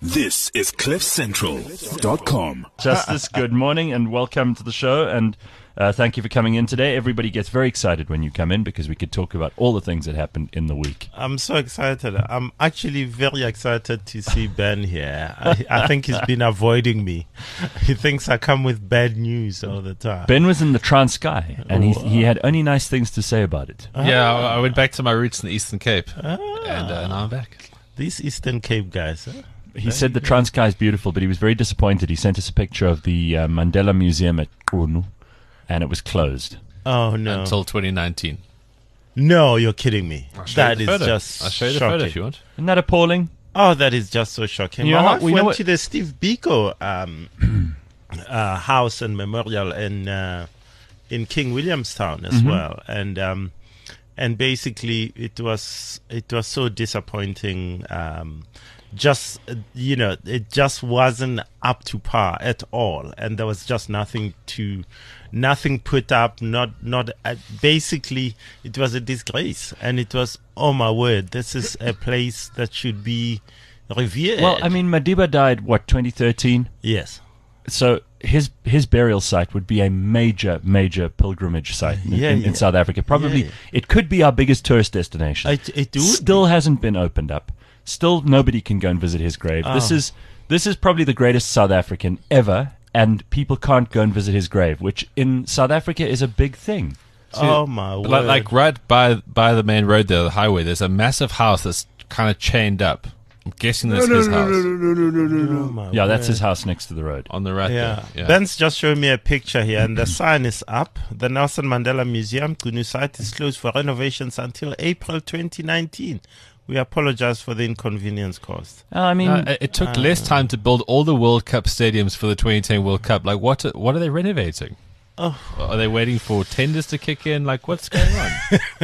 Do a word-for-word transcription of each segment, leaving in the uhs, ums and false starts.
This is cliff central dot com. Justice, good morning and welcome to the show, and uh, thank you for coming in today. Everybody gets very excited when you come in because we could talk about all the things that happened in the week. I'm so excited. I'm actually very excited to see Ben here. I, I think he's been avoiding me. He thinks I come with bad news all the time. Ben was in the Transkei, and he, he had only nice things to say about it. Yeah, I, I went back to my roots in the Eastern Cape, Ah. and uh, now I'm back. These Eastern Cape guys, huh? He said the Transkei is beautiful, but he was very disappointed. He sent us a picture of the uh, Mandela Museum at Qunu, and it was closed. Oh, no. Until twenty nineteen. No, you're kidding me. I'll show That you is the photo. just I'll show you the shocking. photo if you want. Isn't that appalling? Oh, that is just so shocking. You My know how- wife we know went what- to the Steve Biko um, uh, house and memorial in uh, in King Williamstown as Mhm. well, and um, and basically it was it was so disappointing. Um, just uh, you know, it just wasn't up to par at all, and there was just nothing to. Nothing put up, not not. Uh, basically, it was a disgrace, and it was. Oh my word! This is a place that should be revered. Well, I mean, Madiba died, what, twenty thirteen? yes, So his his burial site would be a major, major pilgrimage site in, Yeah, in, yeah. in South Africa. Probably, Yeah, yeah. it could be our biggest tourist destination. it it would Still hasn't been opened up. Still, nobody can go and visit his grave. This Oh. is this is probably the greatest South African ever, and people can't go and visit his grave, which in South Africa is a big thing. Oh my word! Like, like right by by the main road there, the highway, there's a massive house that's kind of chained up. I'm guessing that's his house. Oh my Yeah, that's word. his house next to the road. On the right Yeah. there. Yeah. Ben's just showing me a picture here, and the sign is up. The Nelson Mandela Museum, Qunu site, is closed for renovations until April twenty nineteen. We apologize for the inconvenience caused. Uh, I mean, No, it, it took less time to build all the World Cup stadiums for the twenty ten World Cup. Like, what what are they renovating? Oh. Are they waiting for tenders to kick in? Like, what's going on?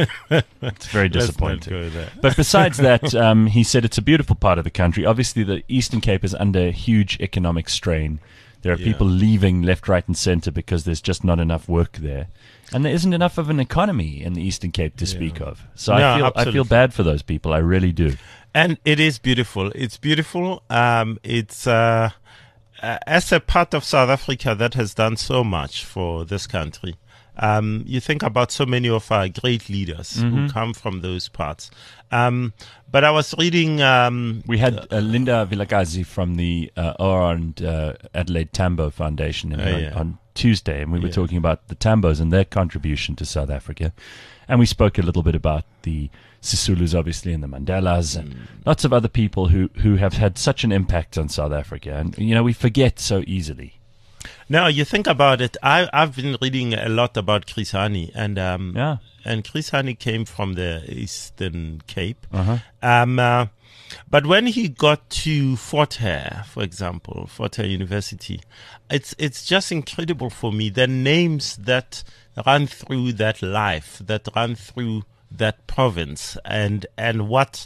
it's very Let's not disappointing. go there. But besides that, um, he said it's a beautiful part of the country. Obviously, the Eastern Cape is under huge economic strain. There are Yeah. people leaving left, right, and centre because there's just not enough work there, and there isn't enough of an economy in the Eastern Cape to speak of. So No, I feel I feel absolutely. bad for those people. I really do. And it is beautiful. It's beautiful. Um, it's uh, uh, as a part of South Africa that has done so much for this country. Um, you think about so many of our great leaders who come from those parts. Um, but I was reading. Um, We had uh, Linda Vilakazi from the uh, O R and uh, Adelaide Tambo Foundation in, Oh, on, yeah. on Tuesday, and we were Yeah. talking about the Tambos and their contribution to South Africa. And we spoke a little bit about the Sisulus, obviously, and the Mandelas, and lots of other people who, who have had such an impact on South Africa. And, you know, we forget so easily. Now you think about it. I, I've been reading a lot about Chris Hani, and um, Yeah. and Chris Hani came from the Eastern Cape. Uh-huh. Um, uh, but when he got to Fort Hare, for example, Fort Hare University, it's it's just incredible for me the names that run through that life, that run through that province, and and what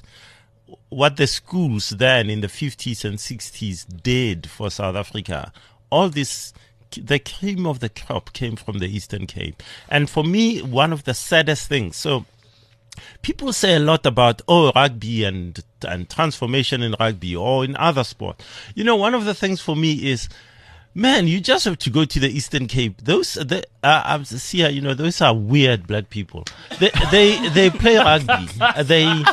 what the schools then in the fifties and sixties did for South Africa. All this, the cream of the crop came from the Eastern Cape. And for me, one of the saddest things, so people say a lot about, oh, rugby and, and transformation in rugby or in other sport. You know, one of the things for me is, man, you just have to go to the Eastern Cape. Those, the, uh, I see, you know, those are weird black people. They, they, they play rugby. They,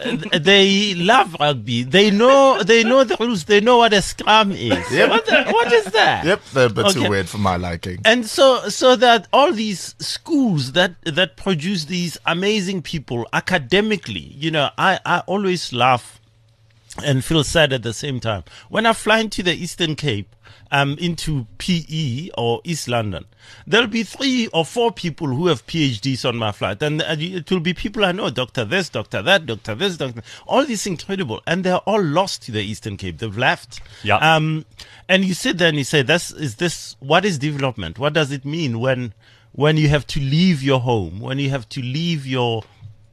they love rugby. They know, they know the rules. They know what a scrum is. Yep. What, the, what is that? Yep, they're a bit Okay. too weird for my liking. And so, so that all these schools that that produce these amazing people academically, you know, I, I always laugh and feel sad at the same time when I fly into the Eastern Cape, um, into P E or East London. There'll be three or four people who have PhDs on my flight, and uh, it will be people I know, doctor this, doctor that, doctor this, doctor. All this incredible, and they're all lost to the Eastern Cape. They've left. Yeah. Um, and you sit there and you say, "This is this. What is development? What does it mean when when you have to leave your home, when you have to leave your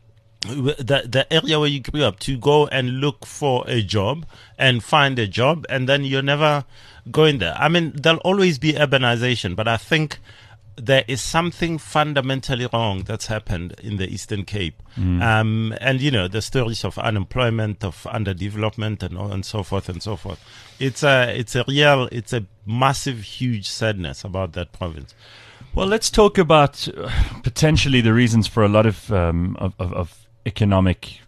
the the area where you grew up to go and look for a job and find a job, and then you're never going there. I mean, there'll always be urbanization, but I think there is something fundamentally wrong that's happened in the Eastern Cape. Um, and, you know, the stories of unemployment, of underdevelopment, and, all, and so forth and so forth. It's a, it's a real, it's a massive, huge sadness about that province. Well, let's talk about uh, potentially the reasons for a lot of, um, of, of, of economic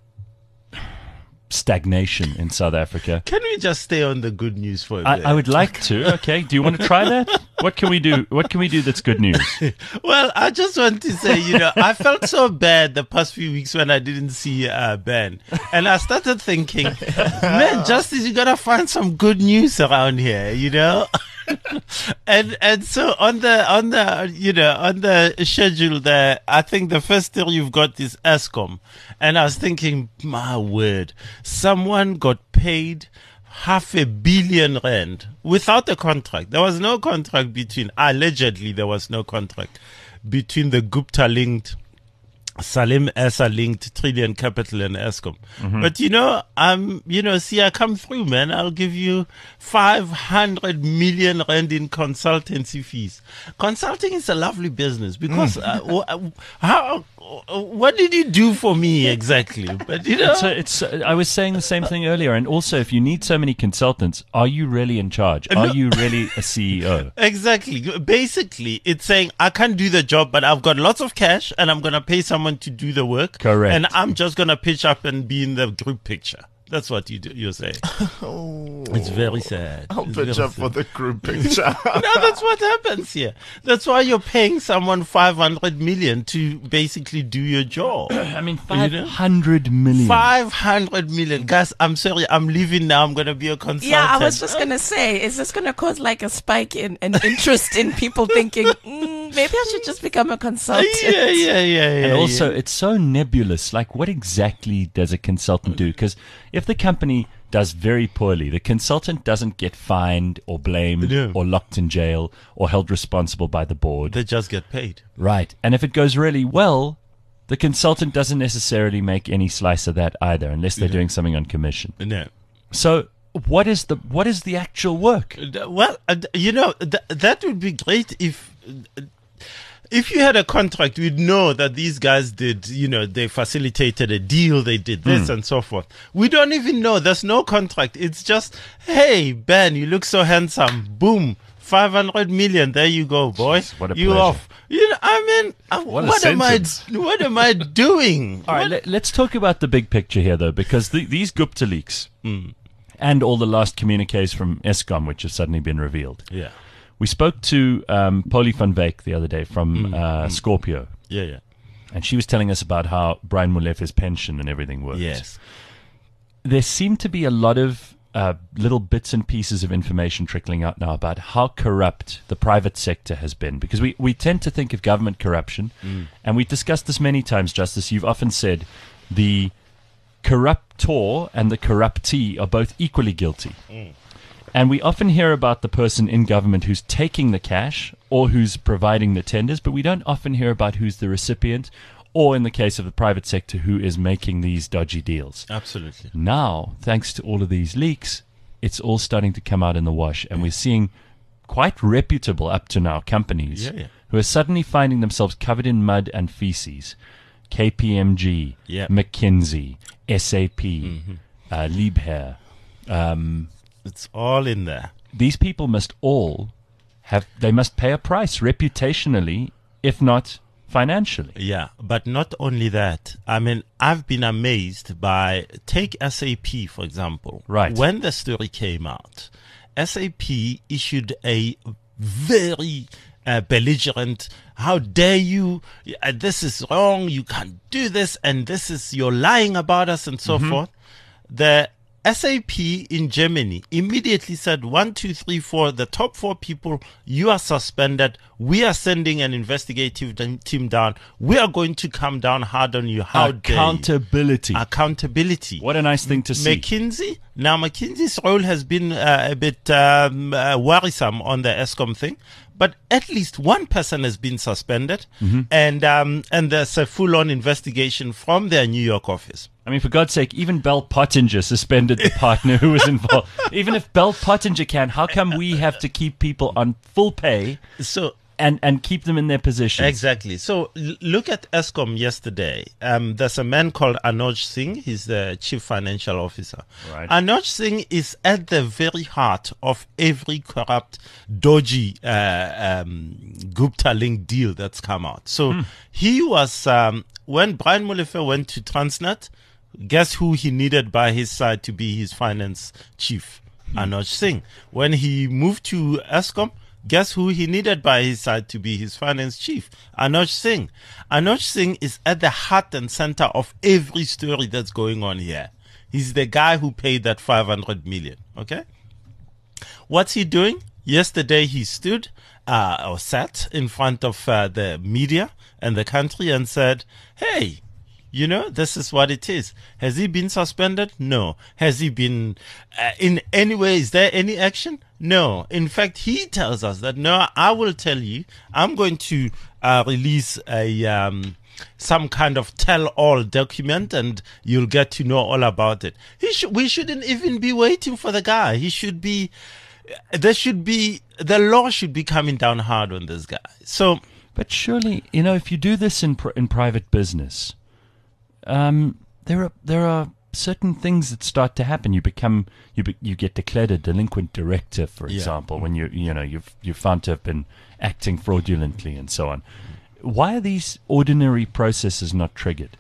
stagnation in South Africa. Can we just stay on the good news for a I, bit? I would like to. Okay. Do you want to try that? What can we do? What can we do that's good news? Well, I just want to say, you know, I felt so bad the past few weeks when I didn't see uh, Ben. And I started thinking, man, Justice, you got to find some good news around here, you know? and and so on the on the you know on the schedule there, I think the first thing you've got is Eskom, and I was thinking, my word, someone got paid half a billion rand without a contract. There was no contract between allegedly there was no contract between the Gupta linked Salim Essa linked Trillion Capital and Eskom. Mm-hmm. But you know, um, you know, see, I come through, man. I'll give you five hundred million rand in consultancy fees. Consulting is a lovely business because mm. uh, how, what did you do for me exactly? But you know, it's, a, it's a, I was saying the same thing earlier. And also, if you need so many consultants, are you really in charge? Are no. you really a C E O? Exactly. Basically, it's saying I can't do the job, but I've got lots of cash and I'm going to pay someone to do the work. Correct. And I'm just going to pitch up and be in the group picture. That's what you do, you're saying. Oh, it's very sad. I'll it's pitch up sad. for the group picture. No, that's what happens here. That's why you're paying someone five hundred million to basically do your job. I mean, five hundred million. five hundred million. Guys, I'm sorry. I'm leaving now. I'm going to be a consultant. Yeah, I was just going to say, is this going to cause like a spike in, in interest in people thinking, mm, maybe I should just become a consultant? Yeah, yeah, yeah, yeah. And also, yeah. it's so nebulous. Like, what exactly does a consultant do? Because if the company does very poorly, the consultant doesn't get fined or blamed No. or locked in jail or held responsible by the board. They just get paid. Right. And if it goes really well, the consultant doesn't necessarily make any slice of that either, unless they're Yeah. doing something on commission. No. So what is the what is the actual work? Uh, Well, uh, you know, th- that would be great if... Uh, If you had a contract, we'd know that these guys did, you know, they facilitated a deal, they did this Mm. and so forth. We don't even know. There's no contract. It's just, hey, Ben, you look so handsome. Boom. five hundred million. There you go, boy. What a you pleasure. off. You know, I mean, uh, What what, a am I, sentence. what am I doing? All right, What- let, let's talk about the big picture here, though, because the, these Gupta leaks Mm. and all the last communiques from Eskom, which have suddenly been revealed. Yeah. We spoke to um, Polly van Wyk the other day from Mm, uh, mm. Scorpio, Yeah, yeah. and she was telling us about how Brian Molefe's pension and everything works. Yes. There seem to be a lot of uh, little bits and pieces of information trickling out now about how corrupt the private sector has been, because we, we tend to think of government corruption, Mm. and we've discussed this many times, Justice. You've often said the corruptor and the corruptee are both equally guilty. Mm. And we often hear about the person in government who's taking the cash or who's providing the tenders, but we don't often hear about who's the recipient or, in the case of the private sector, who is making these dodgy deals. Absolutely. Now, thanks to all of these leaks, it's all starting to come out in the wash, and we're seeing quite reputable, up to now, companies Yeah, yeah. who are suddenly finding themselves covered in mud and feces. K P M G, Yeah. McKinsey, S A P, Mhm. uh, Liebherr. Um, It's all in there. these people must all have, they must pay a price reputationally, if not financially. Yeah, but not only that. I mean, I've been amazed by, take S A P, for example. Right. When the story came out, S A P issued a very uh, belligerent, how dare you, uh, this is wrong, you can't do this, and this is, you're lying about us, and so forth. The S A P in Germany immediately said, one, two, three, four, the top four people, you are suspended. We are sending an investigative d- team down. We are going to come down hard on you. How dare you? Accountability. Accountability. What a nice thing to see. McKinsey. Now, McKinsey's role has been uh, a bit um, uh, worrisome on the Eskom thing, but at least one person has been suspended, Mm-hmm. and um, and there's a full-on investigation from their New York office. I mean, for God's sake, even Bell Pottinger suspended the partner who was involved. Even if Bell Pottinger can, how come we have to keep people on full pay So and and keep them in their positions. Exactly. So l- look at Eskom yesterday. Um, there's a man called Anuj Singh. He's the chief financial officer. Right. Anuj Singh is at the very heart of every corrupt, dodgy uh, um, Gupta-linked deal that's come out. So he was, um, when Brian Molefe went to Transnet, guess who he needed by his side to be his finance chief? Anuj Singh. When he moved to Eskom, guess who he needed by his side to be his finance chief? Anuj Singh. Anuj Singh is at the heart and center of every story that's going on here. He's the guy who paid that five hundred million. Okay? What's he doing? Yesterday he stood uh, or sat in front of uh, the media and the country and said, hey, you know, this is what it is. Has he been suspended? No. Has he been uh, in any way? Is there any action? No. In fact, he tells us that, no, I will tell you, I'm going to uh, release a um, some kind of tell-all document and you'll get to know all about it. He sh- we shouldn't even be waiting for the guy. He should be, there should be, the law should be coming down hard on this guy. So, But surely, you know, if you do this in pr- in private business, um, there are there are certain things that start to happen. You become you be, you get declared a delinquent director, for Yeah. example, when you you know you've you're found to have been acting fraudulently and so on. Why are these ordinary processes not triggered?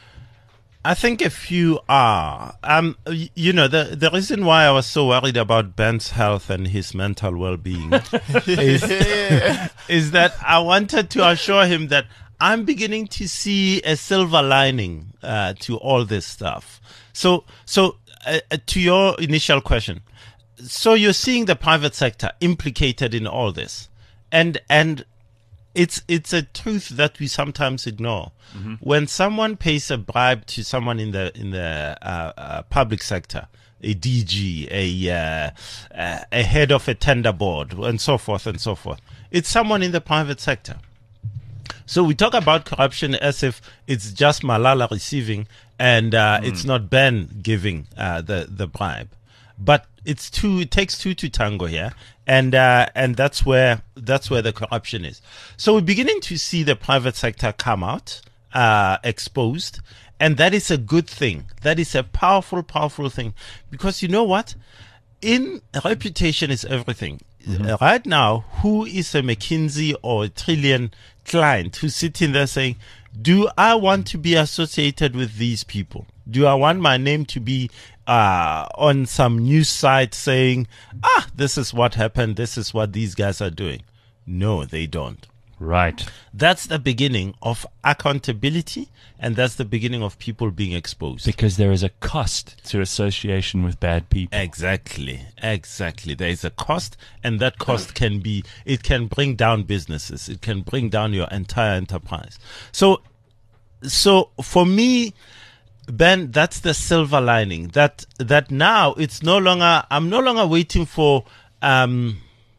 I think a few are. Um, y- you know, the the reason why I was so worried about Ben's health and his mental well-being is, is that I wanted to assure him that I'm beginning to see a silver lining uh, to all this stuff. So, so uh, uh, to your initial question, so you're seeing the private sector implicated in all this, and and it's it's a truth that we sometimes ignore. Mm-hmm. When someone pays a bribe to someone in the in the uh, uh, public sector, a D G, a uh, uh, a head of a tender board, and so forth and so forth, it's someone in the private sector. So we talk about corruption as if it's just Malala receiving and uh, mm. it's not Ben giving uh, the the bribe, but it's two. It takes two to tango here, and uh, and that's where that's where the corruption is. So we're beginning to see the private sector come out uh, exposed, and that is a good thing. That is a powerful, powerful thing, because you know what? In reputation is everything. Mm-hmm. Right now, who is a McKinsey or a Trillion client who's sitting there saying, do I want to be associated with these people? Do I want my name to be uh, on some news site saying, ah, this is what happened, this is what these guys are doing? No, they don't. Right. That's the beginning of accountability, and that's the beginning of people being exposed. Because there is a cost to association with bad people. Exactly, exactly. There is a cost, and that cost can be, it can bring down businesses. It can bring down your entire enterprise. So, so for me, Ben, that's the silver lining. That that now it's no longer. I'm no longer waiting for. Um,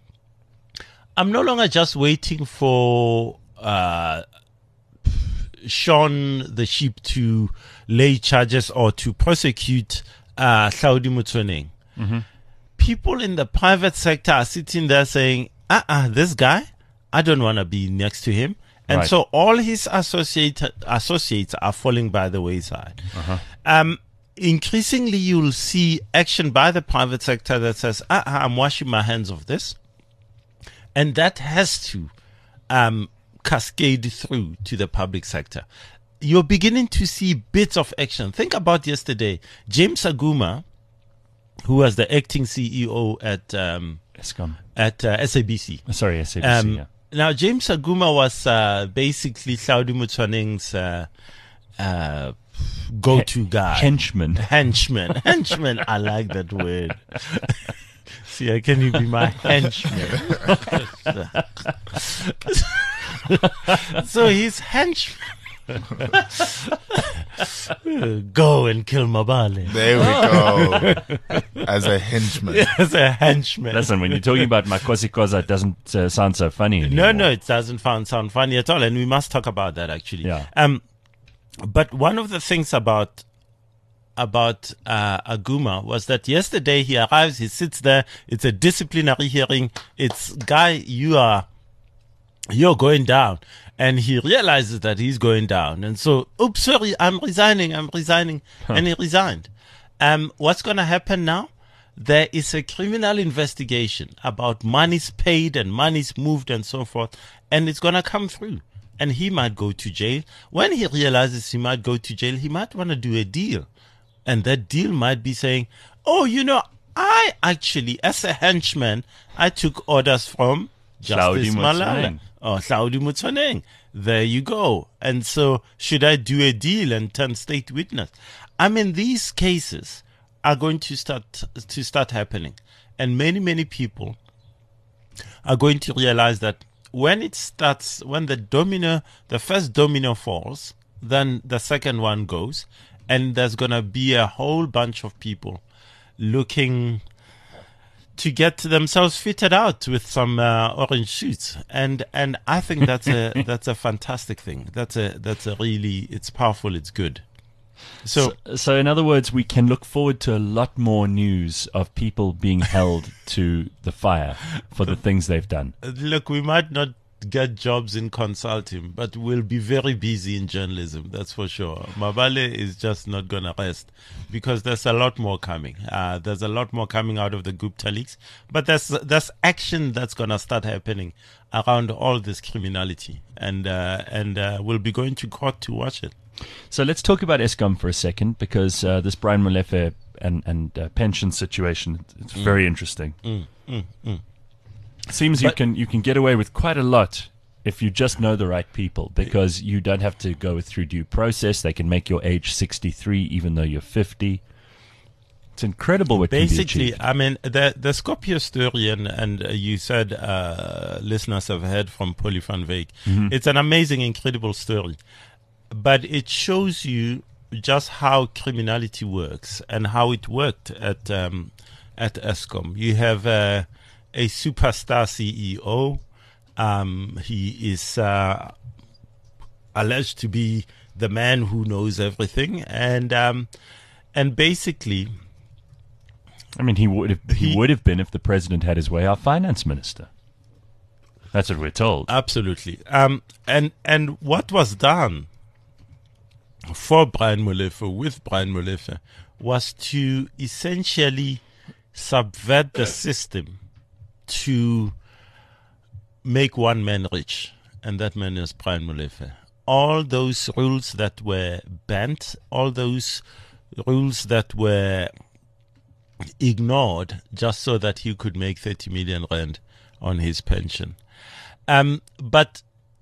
I'm no longer just waiting for uh, Sean the sheep to lay charges or to prosecute uh, Hlaudi Motsoeneng. Mm-hmm. People in the private sector are sitting there saying, uh-uh, this guy, I don't want to be next to him. And right. so all his associate, associates are falling by the wayside. Uh-huh. Um, increasingly, you'll see action by the private sector that says, uh-uh, I'm washing my hands of this. And that has to um, cascade through to the public sector. You're beginning to see bits of action. Think about yesterday. James Aguma, who was the acting C E O at um, Eskom. at uh, S A B C. Sorry, S A B C, Um, yeah. Now, James Aguma was uh, basically Hlaudi Motsoeneng's uh, uh, go-to guy. Henchman. Henchman. Henchman. I like that word. See, can you be my henchman? So he's henchman. Go and kill Mabale. There we go. As a henchman. As a henchman. Listen, when you're talking about Makosi Koza, it doesn't uh, sound so funny anymore. No, no, it doesn't sound, sound funny at all. And we must talk about that, actually. Yeah. Um, but one of the things about about uh, Aguma was that yesterday he arrives, he sits there, it's a disciplinary hearing. It's, guy, you are you're going down. And he realizes that he's going down. And so, oops, sorry, I'm resigning, I'm resigning. Huh. And he resigned. Um, what's going to happen now? There is a criminal investigation about monies paid and monies moved and so forth. And it's going to come through. And he might go to jail. When he realizes he might go to jail, he might want to do a deal. And that deal might be saying, oh, you know, I actually, as a henchman, I took orders from Justice Malala. Oh, Hlaudi Motsoeneng. There you go. And so, should I do a deal and turn state witness? I mean, these cases are going to start to start happening, and many, many people are going to realize that when it starts, when the domino, the first domino falls, then the second one goes, and there's going to be a whole bunch of people looking to get themselves fitted out with some uh, orange suits, and and I think that's a that's a fantastic thing. That's a that's a really, it's powerful. It's good. So, so, so in other words, we can look forward to a lot more news of people being held to the fire for the things they've done. Look, we might not get jobs in consulting, but we'll be very busy in journalism, that's for sure. Mabale is just not going to rest because there's a lot more coming. Uh, there's a lot more coming out of the Gupta leaks, but there's, there's action that's going to start happening around all this criminality, and, uh, and uh, we'll be going to court to watch it. So let's talk about Eskom for a second, because uh, this Brian Molefe and, and uh, pension situation, it's mm. very interesting. Mm, mm, mm. It seems but, you can you can get away with quite a lot if you just know the right people, because you don't have to go through due process. They can make your age sixty-three even though you're fifty. It's incredible what Basically, can be achieved. I mean, the the Skopje story, and, and uh, you said uh, listeners have heard from Polly van Wyk. Mm-hmm. It's an amazing, incredible story. But it shows you just how criminality works and how it worked at um, at Eskom. You have uh, a superstar C E O. Um, he is uh, alleged to be the man who knows everything, and um, and basically, I mean, he would have, he, he would have been, if the president had his way, our finance minister. That's what we're told. Absolutely. Um, and and what was done for Brian Molefe, with Brian Molefe, was to essentially subvert the system to make one man rich, and that man is Brian Molefe. All those rules that were banned, all those rules that were ignored just so that he could make thirty million rand on his pension. Um, but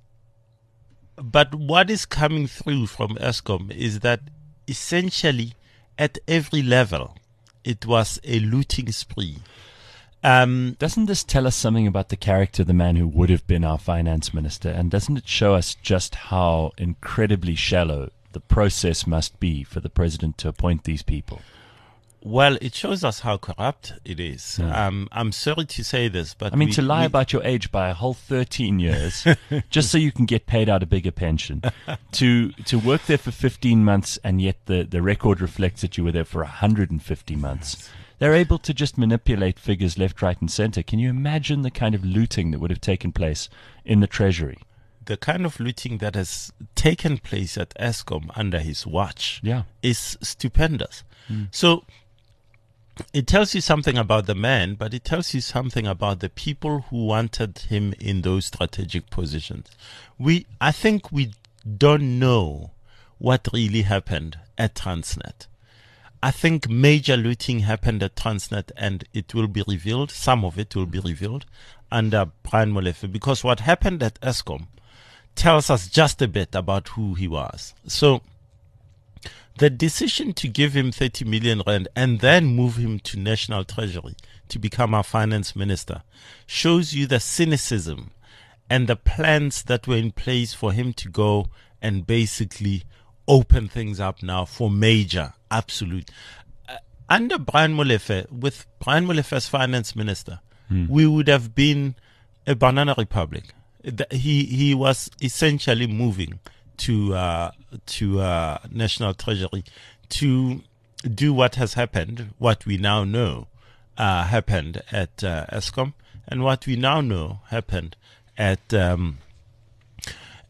But what is coming through from Eskom is that essentially at every level, it was a looting spree. Um, doesn't this tell us something about the character of the man who would have been our finance minister? And doesn't it show us just how incredibly shallow the process must be for the president to appoint these people? Well, it shows us how corrupt it is. Yeah. Um, I'm sorry to say this, but I mean, we, to lie we, about your age by a whole thirteen years, just so you can get paid out a bigger pension, to to work there for fifteen months, and yet the, the record reflects that you were there for one hundred fifty months. They're able to just manipulate figures left, right, and center. Can you imagine the kind of looting that would have taken place in the treasury? The kind of looting that has taken place at Eskom under his watch yeah. is stupendous. Mm. So it tells you something about the man, but it tells you something about the people who wanted him in those strategic positions. We, I think we don't know what really happened at Transnet. I think major looting happened at Transnet, and it will be revealed, some of it will be revealed under Brian Molefe, because what happened at Eskom tells us just a bit about who he was. So the decision to give him thirty million rand and then move him to National Treasury to become our finance minister shows you the cynicism and the plans that were in place for him to go and basically open things up now for major, absolute. Uh, under Brian Molefe, with Brian Molefe as finance minister, hmm. we would have been a banana republic. He, he was essentially moving to uh, to uh, National Treasury to do what has happened, what we now know uh, happened at uh, Eskom, and what we now know happened at um,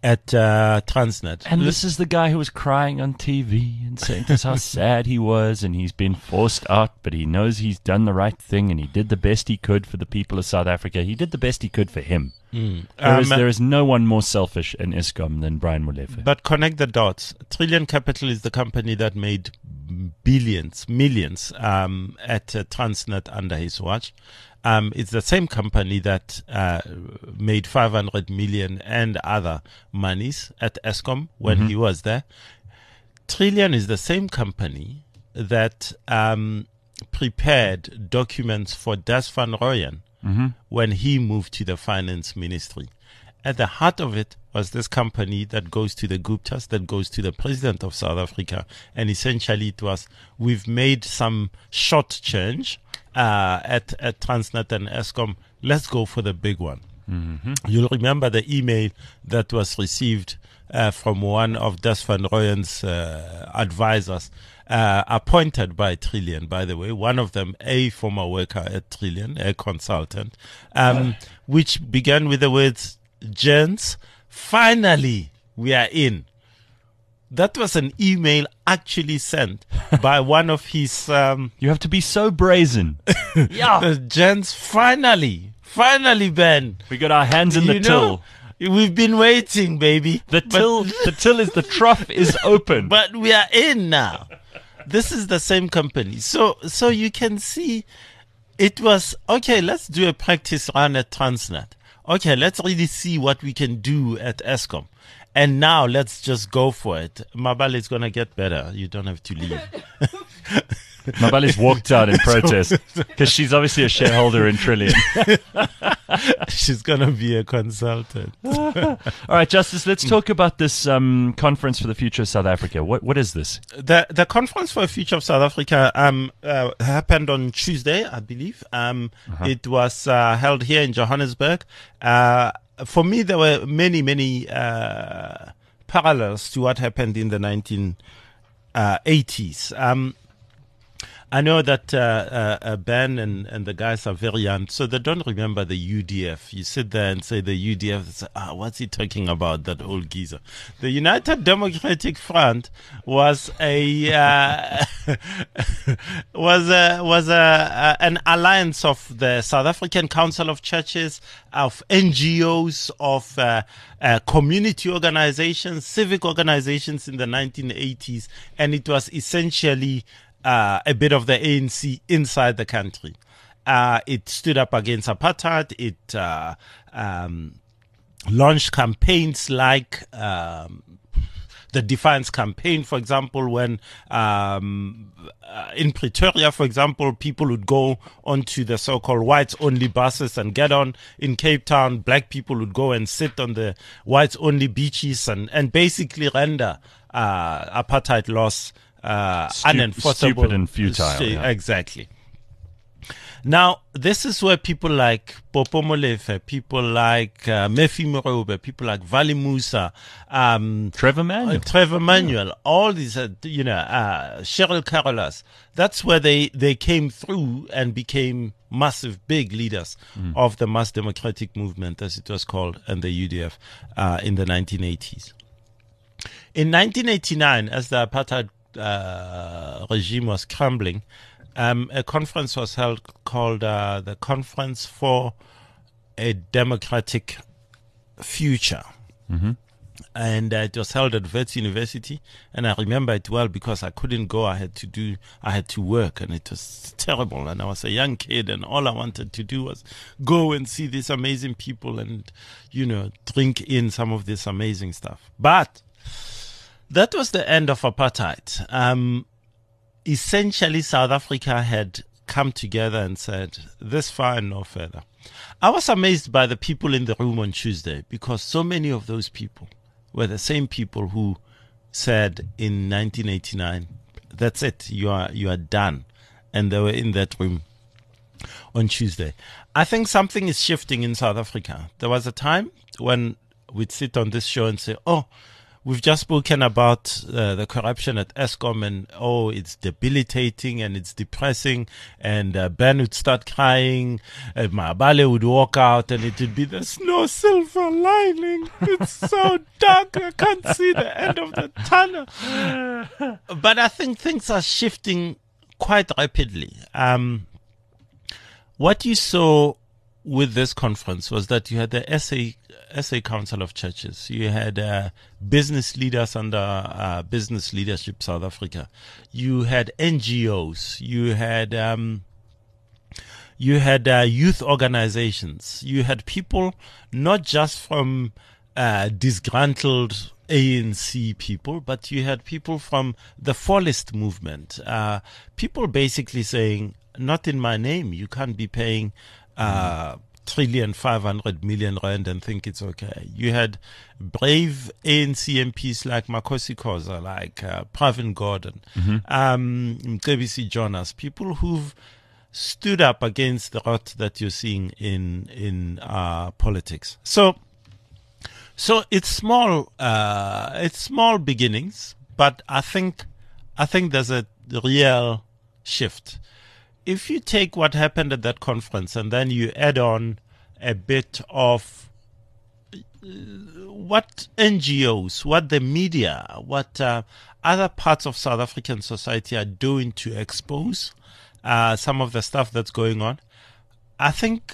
at uh, Transnet. And this is the guy who was crying on T V and saying just how sad he was, and he's been forced out, but he knows he's done the right thing, and he did the best he could for the people of South Africa. He did the best he could for him. Mm. There, is, Um, there is no one more selfish in Eskom than Brian Molefe. But connect the dots. Trillion Capital is the company that made billions, millions um, at uh, Transnet under his watch. Um, it's the same company that uh, made five hundred million and other monies at Eskom when Mm-hmm. he was there. Trillion is the same company that um, prepared documents for Des van Rooyen Mm-hmm. when he moved to the finance ministry. At the heart of it was this company that goes to the Guptas, that goes to the president of South Africa. And essentially it was, we've made some short change uh, at, at Transnet and Eskom. Let's go for the big one. Mm-hmm. You'll remember the email that was received uh, from one of Des van Rooyen's uh, advisors, uh, appointed by Trillion, by the way, one of them a former worker at Trillion, a consultant, um, which began with the words, "Gents, finally we are in." That was an email actually sent by one of his um, You have to be so brazen. uh, gents, finally, finally, Ben. We got our hands in the You till. know, we've been waiting, baby. The But- till, the till is the trough is open. But we are in now. This is the same company. So so you can see it was, okay, let's do a practice run at Transnet. Okay, let's really see what we can do at Eskom. And now let's just go for it. Mabale is going to get better. You don't have to leave. Mabali's walked out in protest because she's obviously a shareholder in Trillion. She's going to be a consultant. All right, Justice, let's talk about this um, conference for the future of South Africa. What What is this? The the conference for the future of South Africa um uh, happened on Tuesday, I believe. Um, it was uh, held here in Johannesburg. Uh, for me, there were many many uh, parallels to what happened in the nineteen eighties. Um, I know that uh, uh, uh, Ben and, and the guys are very young, so they don't remember the U D F. You sit there and say the U D F, say, ah, what's he talking about, that old geezer? The United Democratic Front was a uh, was a, was a, uh, an alliance of the South African Council of Churches, of N G Os, of uh, uh, community organizations, civic organizations in the nineteen eighties, and it was essentially Uh, a bit of the A N C inside the country. Uh, it stood up against apartheid. It uh, um, launched campaigns like um, the Defiance Campaign, for example, when um, uh, in Pretoria, for example, people would go onto the so-called whites-only buses and get on. In Cape Town, black people would go and sit on the whites-only beaches and, and basically render uh, apartheid laws Uh, Stu- unenforceable, stupid and futile, Stu- yeah. Exactly. Now, this is where people like Popo Molefe, people like uh, Mefi Morobe, people like Vali Musa, um, Trevor Manuel. uh, Trevor Manuel, all these, uh, you know, uh, Cheryl Carolas. That's where they, they came through and became massive, big leaders of the mass democratic movement, as it was called, and the U D F uh, in the nineteen eighties. In nineteen eighty-nine, as the apartheid uh, regime was crumbling, um, a conference was held called uh, the Conference for a Democratic Future. Mm-hmm. And uh, it was held at Wits University, and I remember it well because I couldn't go. I had to do, I had to work, and it was terrible. And I was a young kid, and all I wanted to do was go and see these amazing people, and you know, drink in some of this amazing stuff. But that was the end of apartheid. Um, essentially, South Africa had come together and said, this far and no further. I was amazed by the people in the room on Tuesday because so many of those people were the same people who said in nineteen eighty-nine, that's it, you are, you are done. And they were in that room on Tuesday. I think something is shifting in South Africa. There was a time when we'd sit on this show and say, oh, we've just spoken about uh, the corruption at Eskom, and oh, it's debilitating and it's depressing. And uh, Ben would start crying, and Mahabale would walk out, and it would be there's no silver lining. It's so dark, I can't see the end of the tunnel. But I think things are shifting quite rapidly. Um, what you saw with this conference was that you had the S A S A Council of Churches, you had uh, business leaders under uh, Business Leadership South Africa, you had N G Os, you had um, you had uh, youth organizations, you had people not just from uh, disgruntled A N C people, but you had people from the Fallist movement, uh, people basically saying, not in my name, you can't be paying uh, trillion five hundred million rand and think it's okay. You had brave A N C M Ps like Makosi Khoza, like uh, Pravin Gordhan, mm-hmm. um, Mcebisi Jonas, people who've stood up against the rot that you're seeing in in uh, politics. So, so it's small, uh, it's small beginnings, but I think I think there's a real shift. If you take what happened at that conference and then you add on a bit of what N G Os, what the media, what uh, other parts of South African society are doing to expose uh, some of the stuff that's going on, I think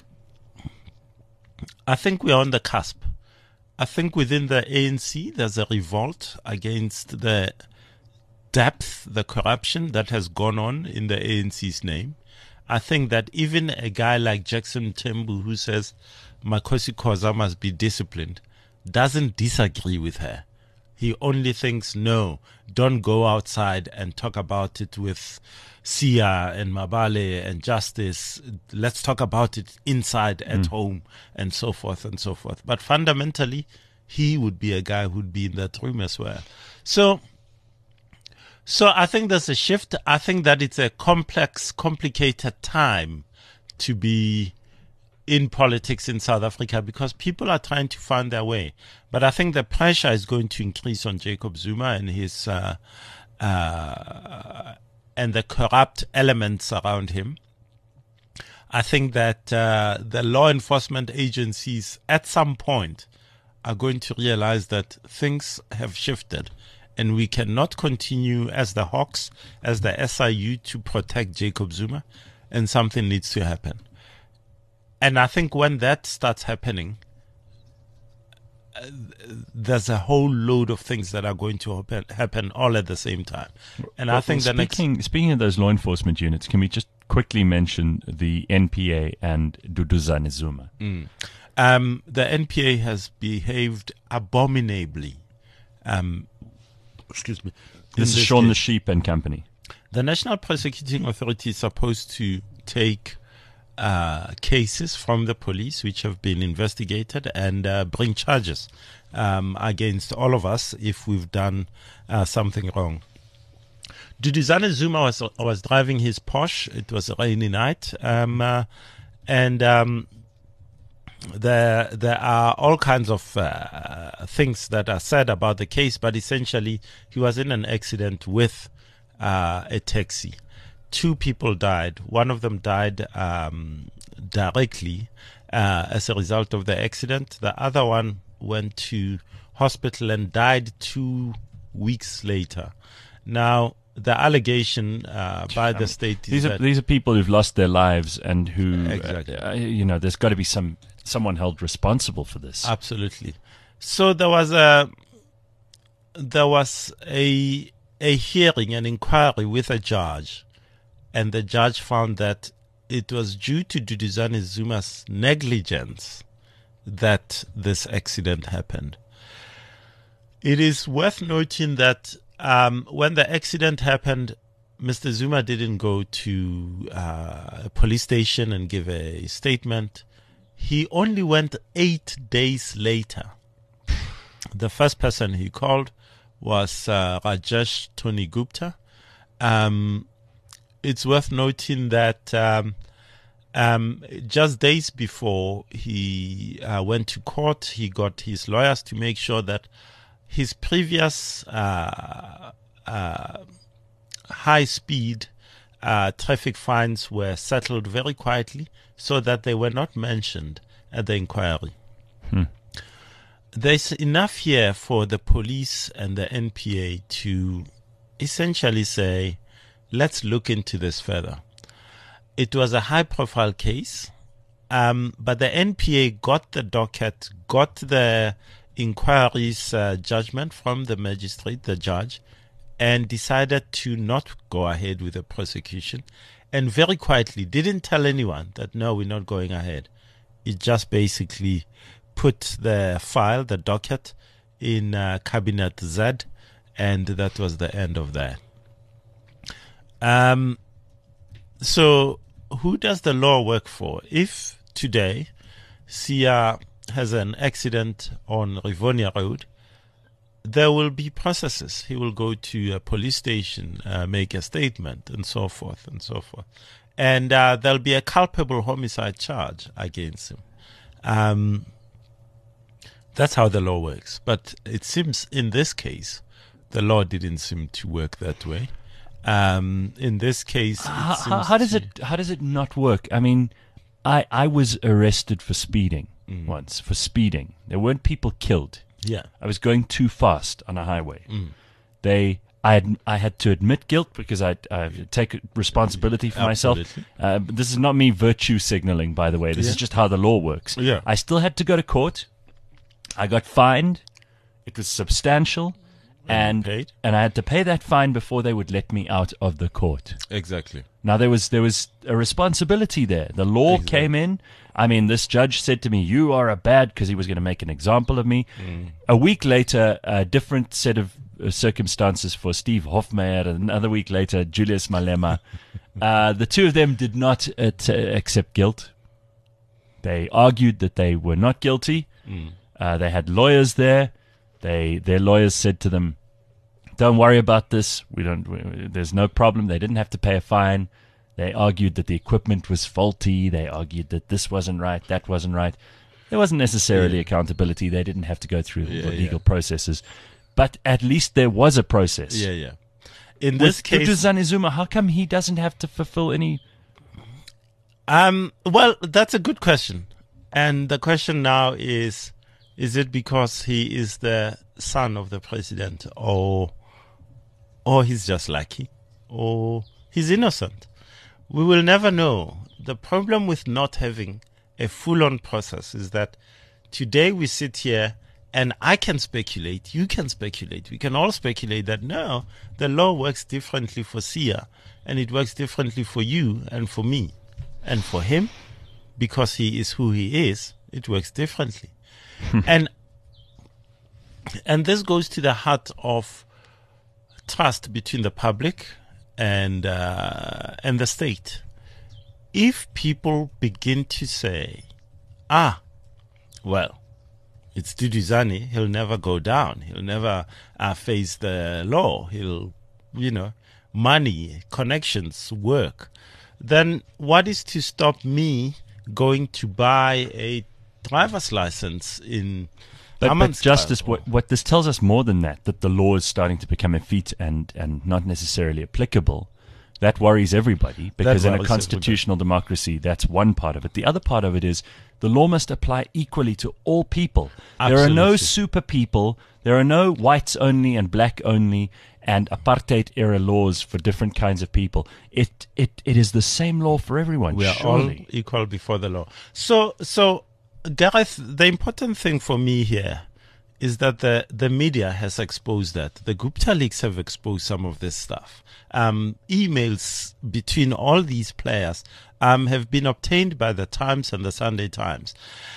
I think we're on the cusp. I think within the A N C there's a revolt against the depth, the corruption that has gone on in the A N C's name. I think that even a guy like Jackson Mthembu, who says Makosi Khoza must be disciplined, doesn't disagree with her. He only thinks, no, don't go outside and talk about it with Sia and Mabale and Justice. Let's talk about it inside at mm. home and so forth and so forth. But fundamentally, he would be a guy who'd be in that room as well. So, So I think there's a shift. I think that it's a complex, complicated time to be in politics in South Africa because people are trying to find their way. But I think the pressure is going to increase on Jacob Zuma and his uh, uh, and the corrupt elements around him. I think that uh, the law enforcement agencies at some point are going to realize that things have shifted. And we cannot continue as the Hawks, as the S I U to protect Jacob Zuma, and something needs to happen. And I think when that starts happening, uh, there's a whole load of things that are going to happen, happen all at the same time. And well, I think well, the speaking, next... Speaking of those law enforcement units, can we just quickly mention the N P A and Duduzane Zuma? Mm. Um, the N P A has behaved abominably. Um, Excuse me. This is Sean the Sheep and Company. The National Prosecuting Authority is supposed to take uh, cases from the police which have been investigated and uh, bring charges um, against all of us if we've done uh, something wrong. Duduzane Zuma was was driving his Porsche. It was a rainy night, um, uh, and um, There, there are all kinds of uh, things that are said about the case, but essentially he was in an accident with uh, a taxi. Two people died. One of them died um, directly uh, as a result of the accident. The other one went to hospital and died two weeks later. Now, the allegation uh, by the state is these are that these are people who've lost their lives and who, exactly. uh, you know, there's got to be some someone held responsible for this. Absolutely. So there was a there was a a hearing, an inquiry with a judge, and the judge found that it was due to Duduzane Zuma's negligence that this accident happened. It is worth noting that um, when the accident happened, Mister Zuma didn't go to uh, a police station and give a statement. He only went eight days later. The first person he called was uh, Rajesh Tony Gupta. Um, it's worth noting that um, um, just days before he uh, went to court, he got his lawyers to make sure that his previous uh, uh, high-speed uh, traffic fines were settled very quietly so that they were not mentioned at the inquiry. Hmm. There's enough here for the police and the N P A to essentially say, let's look into this further. It was a high-profile case, um, but the N P A got the docket, got the inquiry's uh, judgment from the magistrate, the judge, and decided to not go ahead with the prosecution, and very quietly didn't tell anyone that, no, we're not going ahead. It just basically put the file, the docket, in uh, Cabinet Z, and that was the end of that. Um, so who does the law work for? If today Siya has an accident on Rivonia Road, there will be processes. He will go to a police station, uh, make a statement, and so forth and so forth. And uh, there'll be a culpable homicide charge against him. Um, that's how the law works. But it seems in this case, the law didn't seem to work that way. Um, in this case, it How, seems how, how does to- it how does it not work? I mean, I I was arrested for speeding once for speeding. There weren't people killed. Yeah. I was going too fast on a highway. They I had I had to admit guilt because I I take responsibility for myself. Absolutely. Uh, but this is not me virtue signaling, by the way. This is Yeah. just how the law works. Yeah. I still had to go to court. I got fined. It was substantial. And paid? and I had to pay that fine before they would let me out of the court. Exactly. Now there was there was a responsibility there. The law Exactly. came in. I mean, this judge said to me, "You are a bad," because he was going to make an example of me. A week later, a different set of uh, circumstances for Steve Hofmeyer. And another week later, Julius Malema. uh, the two of them did not uh, t- accept guilt. They argued that they were not guilty. Uh, they had lawyers there. They their lawyers said to them, "Don't worry about this. We don't. We, there's no problem." They didn't have to pay a fine. They argued that the equipment was faulty. They argued that this wasn't right, that wasn't right. There wasn't necessarily Yeah. accountability. They didn't have to go through Yeah, the yeah. legal processes, but at least there was a process. Yeah, yeah. In this With case, Tutu Zanizuma, how come he doesn't have to fulfill any? Um, well, that's a good question. And the question now is, is it because he is the son of the president, or, or he's just lucky, or he's innocent? We will never know. The problem with not having a full-on process is that today we sit here and I can speculate, you can speculate, we can all speculate that no, the law works differently for Siya, and it works differently for you and for me and for him, because he is who he is. It works differently. and and this goes to the heart of trust between the public and uh, and the state. If people begin to say, ah, well, it's Duduzane, he'll never go down, he'll never uh, face the law, he'll, you know, money, connections, work, then what is to stop me going to buy a driver's license in But, but Hammanskraal? Justice, what, what this tells us more than that, that the law is starting to become effete and, and not necessarily applicable, that worries everybody, because in a worries constitutional democracy, that's one part of it. The other part of it is the law must apply equally to all people. There are no Absolutely. super people. There are no whites only and black only and apartheid era laws for different kinds of people. It it it is the same law for everyone. We are surely. all equal before the law. So, so Gareth, the important thing for me here is that the, the media has exposed that. The Gupta leaks have exposed some of this stuff. Um, emails between all these players um, have been obtained by the Times and the Sunday Times.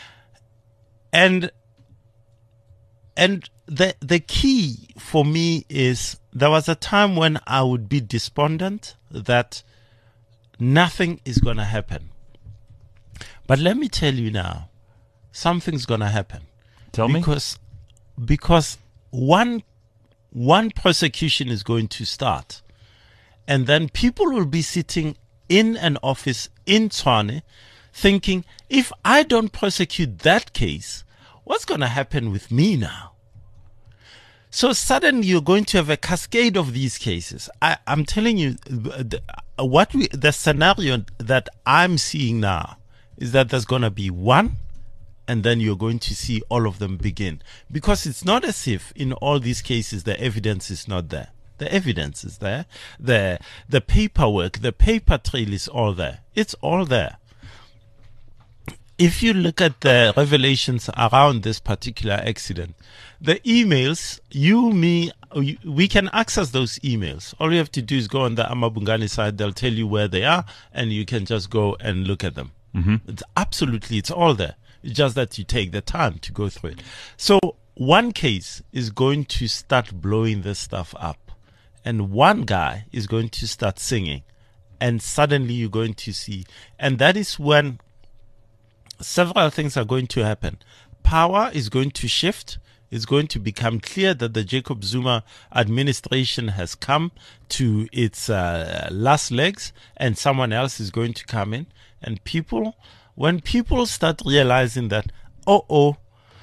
And and the the key for me is there was a time when I would be despondent that nothing is going to happen. But let me tell you now, something's going to happen. Tell me. Because because one one prosecution is going to start, and then people will be sitting in an office in Tshwane thinking, if I don't prosecute that case, what's going to happen with me now? So suddenly you're going to have a cascade of these cases. I, I'm telling you, the, what we, the scenario that I'm seeing now is that there's going to be one, and then you're going to see all of them begin. Because it's not as if in all these cases the evidence is not there. The evidence is there. The, the paperwork, the paper trail is all there. It's all there. If you look at the revelations around this particular accident, the emails, you, me, we can access those emails. All you have to do is go on the Amabungani side. They'll tell you where they are, and you can just go and look at them. Mm-hmm. It's absolutely, it's all there. It's just that you take the time to go through it. So one case is going to start blowing this stuff up, and one guy is going to start singing, and suddenly you're going to see, and that is when several things are going to happen. Power is going to shift. It's going to become clear that the Jacob Zuma administration has come to its uh, last legs, and someone else is going to come in. And people, when people start realizing that, oh, oh,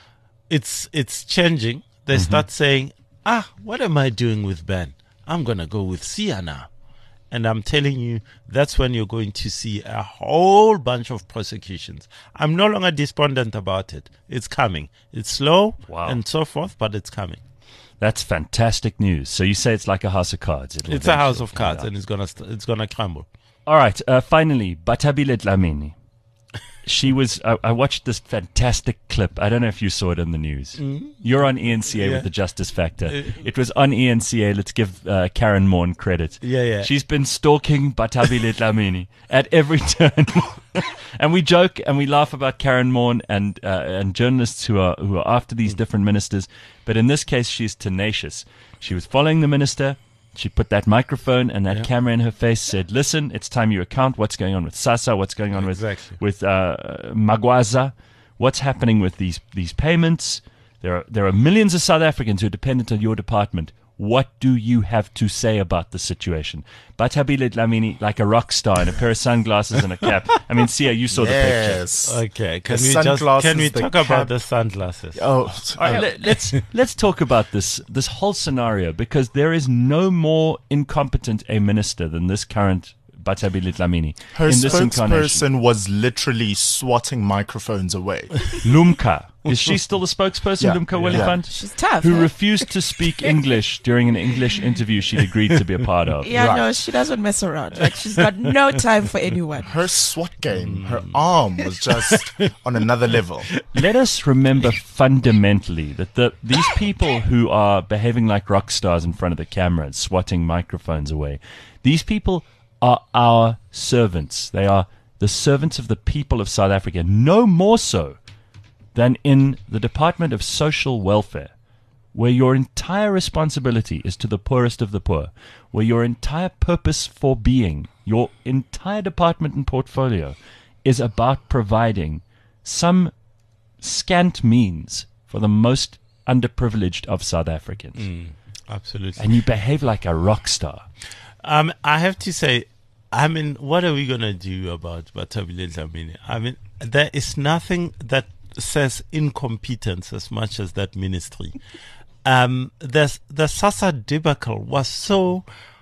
it's it's changing, they mm-hmm. start saying, ah, what am I doing with Ben? I'm going to go with Sia now. And I'm telling you, that's when you're going to see a whole bunch of prosecutions. I'm no longer despondent about it. It's coming. It's slow Wow. and so forth, but it's coming. That's fantastic news. So you say it's like a house of cards. It'll It's a house eventually of come cards, down. and it's gonna st- it's gonna crumble. All right. Uh, finally, Batabile Dlamini. She was. I, I watched this fantastic clip. I don't know if you saw it in the news. Mm-hmm. You're on E N C A Yeah. with the Justice Factor. It was on E N C A. Let's give uh, Karen Morn credit. Yeah, yeah. She's been stalking Batabile Dlamini at every turn, and we joke and we laugh about Karen Morn and uh, and journalists who are who are after these different ministers. But in this case, she's tenacious. She was following the minister. She put that microphone and that Yeah. camera in her face, said, listen, it's time you account what's going on with SASSA, what's going on with, Exactly. with uh, Magwaza, what's happening with these, these payments. There are, there are millions of South Africans who are dependent on your department. What do you have to say about the situation? Batabile Dlamini, like a rock star in a pair of sunglasses and a cap. I mean, Sia, you saw Yes. Okay, can The we just sunglasses, can we the talk cap. about the sunglasses? Oh, All right, let, let's let's talk about this this whole scenario, because there is no more incompetent a minister than this current Batabile Dlamini her in this incarnation. spokesperson was literally swatting microphones away. Lumka, is she still the spokesperson? Yeah, Lumka yeah. Willifant, She's tough. who huh? refused to speak English during an English interview she'd agreed to be a part of. Yeah, Right. no, she doesn't mess around. Like, she's got no time for anyone. Her SWAT game, her arm was just on another level. Let us remember fundamentally that the these people who are behaving like rock stars in front of the camera and swatting microphones away, these people are our servants. They are the servants of the people of South Africa, no more so than in the Department of Social Welfare, where your entire responsibility is to the poorest of the poor, where your entire purpose for being, your entire department and portfolio is about providing some scant means for the most underprivileged of South Africans. Absolutely. And you behave like a rock star. Um, I have to say, I mean, what are we gonna do about Batabile Dlamini? I mean, there is nothing that says incompetence as much as that ministry. Um, the the SASSA debacle was so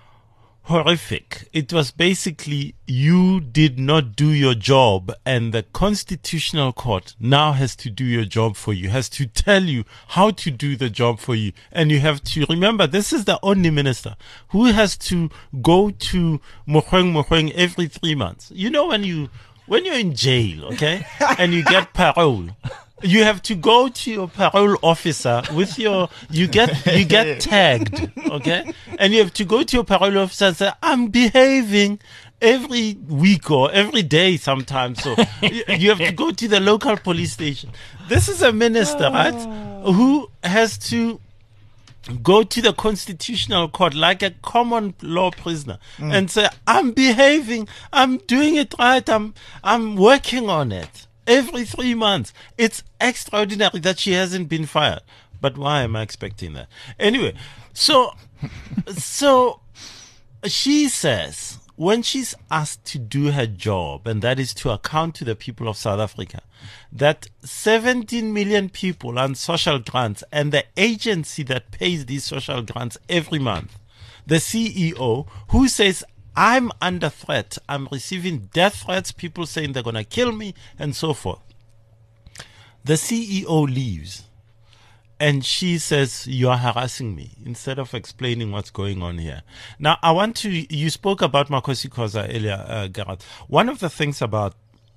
horrific. It was basically, you did not do your job, and the Constitutional Court now has to do your job for you, has to tell you how to do the job for you. And you have to remember, this is the only minister who has to go to Mogoeng Mogoeng every three months. You know, when you when you're in jail, okay, and you get parole, you have to go to your parole officer with your, you get, you get tagged, okay? And you have to go to your parole officer and say, I'm behaving every week or every day sometimes. So you, you have to go to the local police station. This is a minister, right? Who has to go to the Constitutional Court like a common law prisoner and say, I'm behaving, I'm doing it right, I'm, I'm working on it. Every three months. It's extraordinary that she hasn't been fired. But why am I expecting that? Anyway, so, so she says, when she's asked to do her job, and that is to account to the people of South Africa, that seventeen million people on social grants, and the agency that pays these social grants every month, the C E O, who says, I'm under threat, I'm receiving death threats, people saying they're going to kill me, and so forth. The C E O leaves. And she says, you are harassing me, instead of explaining what's going on here. Now, I want to, you spoke about Makosi Khoza earlier, uh, Gareth. One of the things about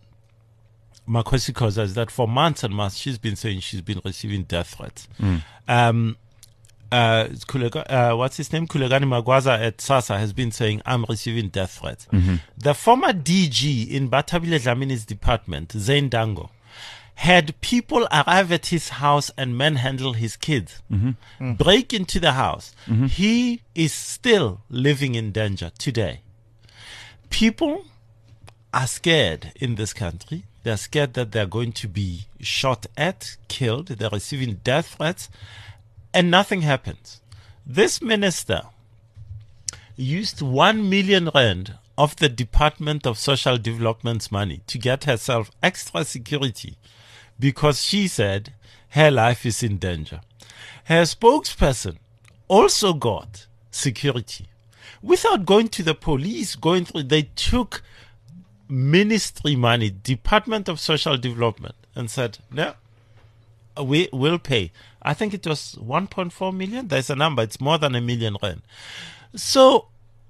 Makosi Khoza is that for months and months, she's been saying she's been receiving death threats. Mm. Um, uh, Kulega, uh, what's his name? Kulegani Magwaza at SASSA has been saying, I'm receiving death threats. Mm-hmm. The former D G in Batabile Dlamini's department, Zain Dango, had people arrive at his house and manhandle his kids, mm-hmm. mm. break into the house. Mm-hmm. He is still living in danger today. People are scared in this country. They're scared that they're going to be shot at, killed. They're receiving death threats, and nothing happens. This minister used one million rand of the Department of Social Development's money to get herself extra security, because she said her life is in danger. Her spokesperson also got security. Without going to the police, going through, they took ministry money, Department of Social Development, and said, no, we will pay. I think it was one point four million. There's a number. It's more than a million rand. So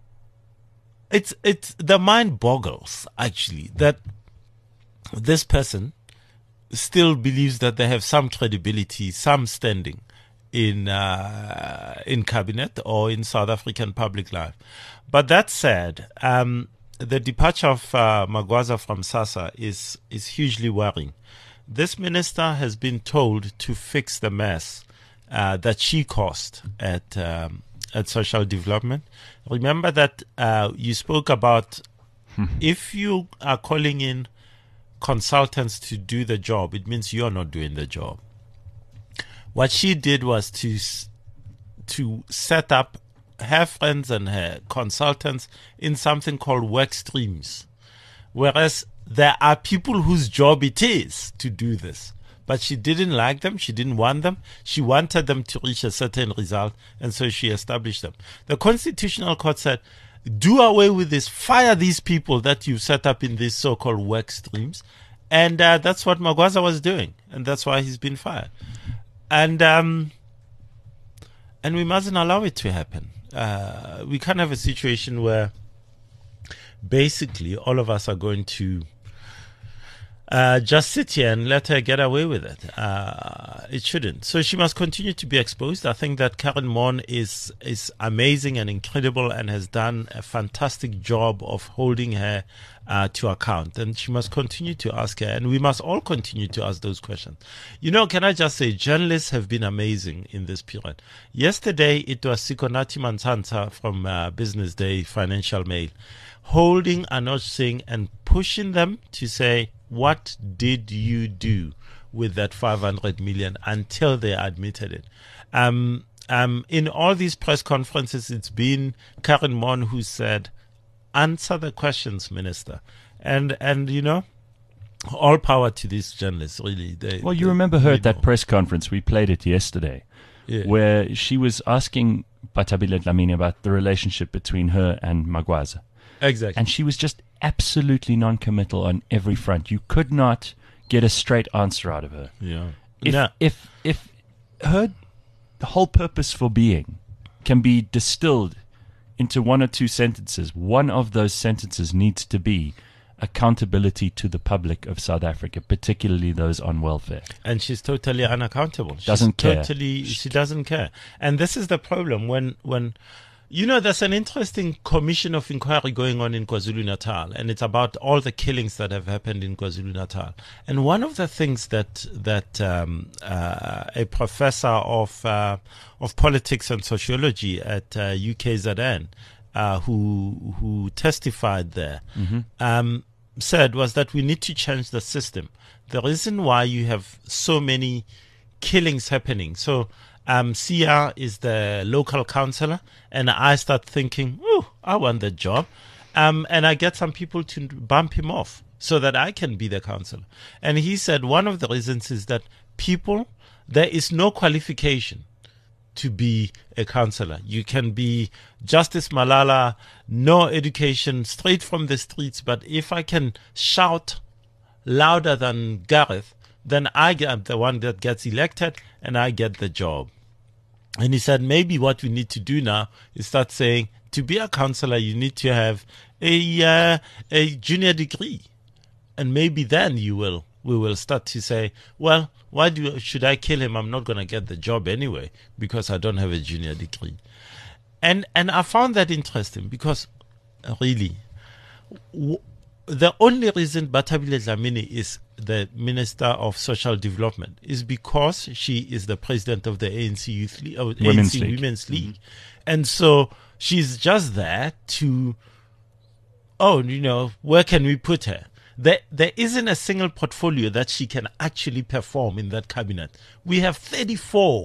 it's, it's, the mind boggles, actually, that this person still believes that they have some credibility, some standing in uh, in cabinet or in South African public life. But that said, um, the departure of uh, Magwaza from SASSA is is hugely worrying. This minister has been told to fix the mess uh, that she caused at um, at social development. Remember that uh, you spoke about if you are calling in consultants to do the job, it means you're not doing the job. What she did was to to set up her friends and her consultants in something called work streams, whereas there are people whose job it is to do this. But she didn't like them. She didn't want them. She wanted them to reach a certain result, and so she established them. The Constitutional Court said, do away with this, fire these people that you set up in these so-called work streams. And uh, that's what Magwaza was doing, and that's why he's been fired. And um, and we mustn't allow it to happen. Uh, we can't have a situation where basically all of us are going to Uh, just sit here and let her get away with it. Uh, it shouldn't. So she must continue to be exposed. I think that Karen Mon is is amazing and incredible and has done a fantastic job of holding her uh, to account. And she must continue to ask her, and we must all continue to ask those questions. You know, can I just say, journalists have been amazing in this period. Yesterday, it was Sikonati Mantsantsa from uh, Business Day Financial Mail holding Anuj Singh and pushing them to say, what did you do with that five hundred million, until they admitted it? Um, um, in all these press conferences, it's been Karen Mon who said, answer the questions, Minister. And, and you know, all power to these journalists, really. They, well, you they, remember her at that know. press conference. We played it yesterday, yeah. where she was asking Batabile Dlamini about the relationship between her and Magwaza. Exactly. And she was just absolutely non-committal on every front. You could not get a straight answer out of her. Yeah. If, No. if, if her whole purpose for being can be distilled into one or two sentences, one of those sentences needs to be accountability to the public of South Africa, particularly those on welfare. And she's totally unaccountable. She's Doesn't care. Totally, she doesn't care. And this is the problem when, when, you know, there's an interesting commission of inquiry going on in KwaZulu-Natal, and it's about all the killings that have happened in KwaZulu-Natal. And one of the things that that um, uh, a professor of uh, of politics and sociology at uh, U K Z N, uh, who who testified there, mm-hmm. um, said was that we need to change the system. The reason why you have so many killings happening. So. Um, Sia is the local councillor, and I start thinking, oh, I want that job. um, and I get some people to bump him off so that I can be the counselor. And he said one of the reasons is that people, there is no qualification to be a counselor. You can be Justice Malala, no education, straight from the streets. But if I can shout louder than Gareth, then I get the one that gets elected and I get the job. And he said, maybe what we need to do now is start saying, to be a counselor, you need to have a uh, a junior degree. And maybe then you will, we will start to say, well, why do should I kill him? I'm not going to get the job anyway because I don't have a junior degree. And and I found that interesting because uh, really, w- the only reason Bathabile Dlamini is the Minister of Social Development is because she is the president of the A N C Youth League, uh, Women's A N C League. Women's League. Mm-hmm. And so she's just there to, oh, you know, where can we put her? There, there isn't a single portfolio that she can actually perform in that cabinet. We have thirty-four,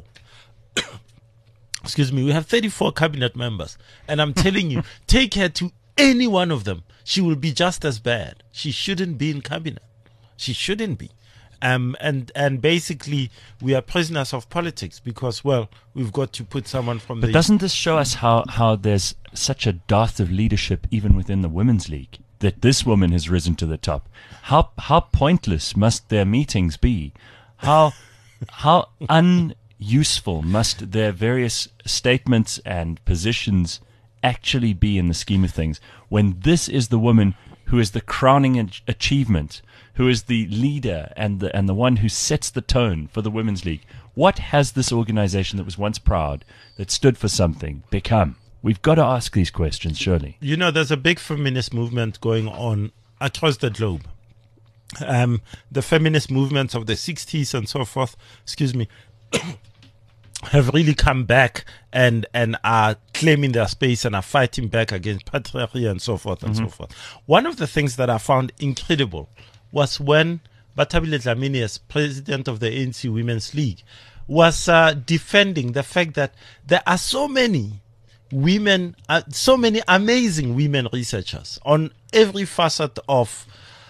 excuse me, we have thirty-four cabinet members. And I'm telling you, take her to any one of them, she will be just as bad. She shouldn't be in cabinet. She shouldn't be. Um, and, and basically, we are prisoners of politics because, well, we've got to put someone from But the... doesn't this show us how, how there's such a dearth of leadership even within the Women's League? That this woman has risen to the top. How how pointless must their meetings be? How how unuseful must their various statements and positions actually be in the scheme of things when this is the woman who is the crowning ach- achievement, who is the leader and the and the one who sets the tone for the Women's League? What has this organization that was once proud, that stood for something, become? We've got to ask these questions, surely. You know, there's a big feminist movement going on across the globe. Um, the feminist movements of the sixties and so forth, excuse me, have really come back and, and are claiming their space and are fighting back against patriarchy and so forth and mm-hmm. so forth. One of the things that I found incredible was when Bathabile Dlamini, as president of the A N C Women's League, was uh, defending the fact that there are so many women, uh, so many amazing women researchers on every facet of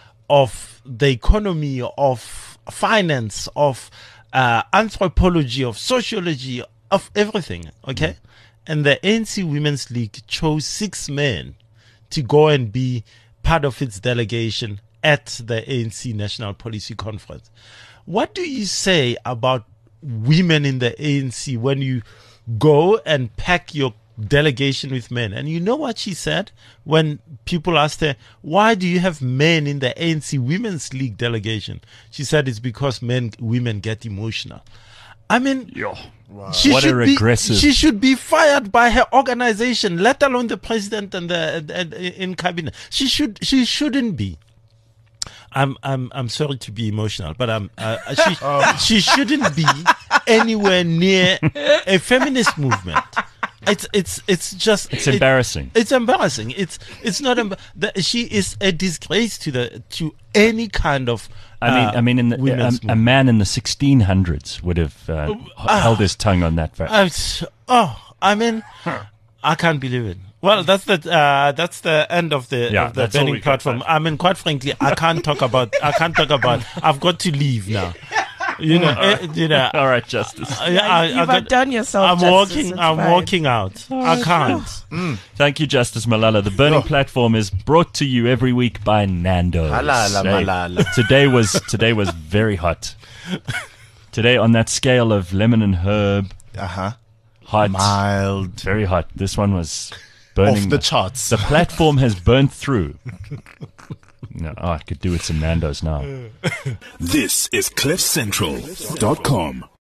of the economy, of finance, of uh, anthropology, of sociology, of everything. Okay, mm. And the A N C Women's League chose six men to go and be part of its delegation at the A N C National Policy Conference. What do you say about women in the A N C when you go and pack your delegation with men? And you know what she said when people asked her, why do you have men in the A N C Women's League delegation? She said it's because men, women get emotional. I mean, Yo, wow. she what a should regressive. Be, she should be fired by her organization, let alone the president and the and, in cabinet. She should. She shouldn't be. I'm I'm I'm sorry to be emotional, but I'm uh, she Oh. she shouldn't be anywhere near a feminist movement. It's it's it's just It's it- embarrassing. It's embarrassing. It's it's not. Emb- the, she is a disgrace to the to any kind of. I mean, uh, I mean, in the, women's a, a movement. man in the sixteen hundreds would have uh, h- held his tongue on that fact. Uh, it's- oh, I mean, I can't believe it. Well, that's the uh, that's the end of the Yeah, of the that's all burning we got platform. I mean, quite frankly, I can't talk about. I can't talk about. I've got to leave now. You know, eh, you know. All right, Justice. I, I, You've I got- outdone yourself. I'm Justice, walking. it's I'm fine. walking out. I can't. Thank you, Justice Malala. The Burning Platform is brought to you every week by Nando's. Halala Hey, malala. Today was today was very hot. Today, on that scale of lemon and herb, Uh huh. hot, Mild. very hot. This one was burning. Off the charts. The platform has burnt through. No, oh, I could do with some Nando's now. This is cliff central dot com.